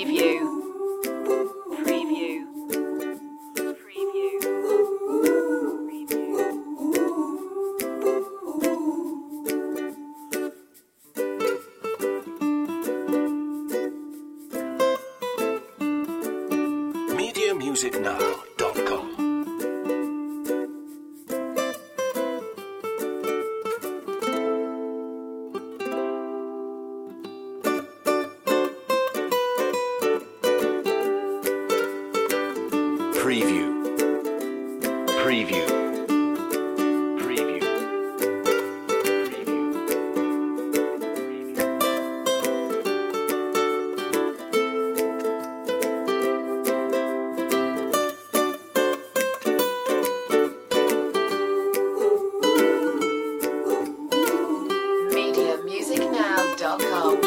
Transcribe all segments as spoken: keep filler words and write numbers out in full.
Preview. Preview. Preview. media music now dot com Preview. Preview. Preview. media music now dot com.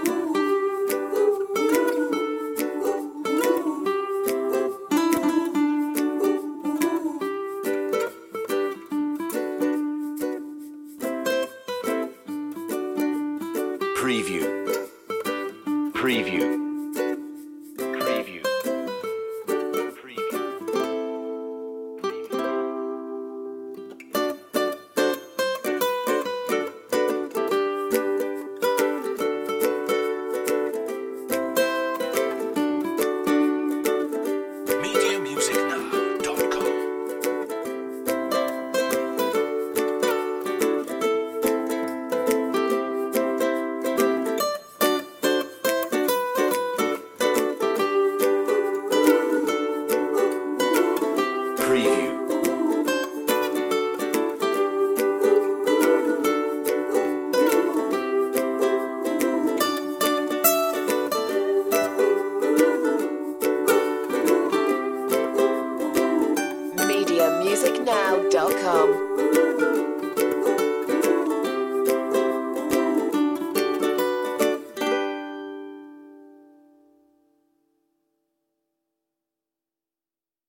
Preview. Preview. Preview. Preview. media music now dot com Preview. media music now dot com.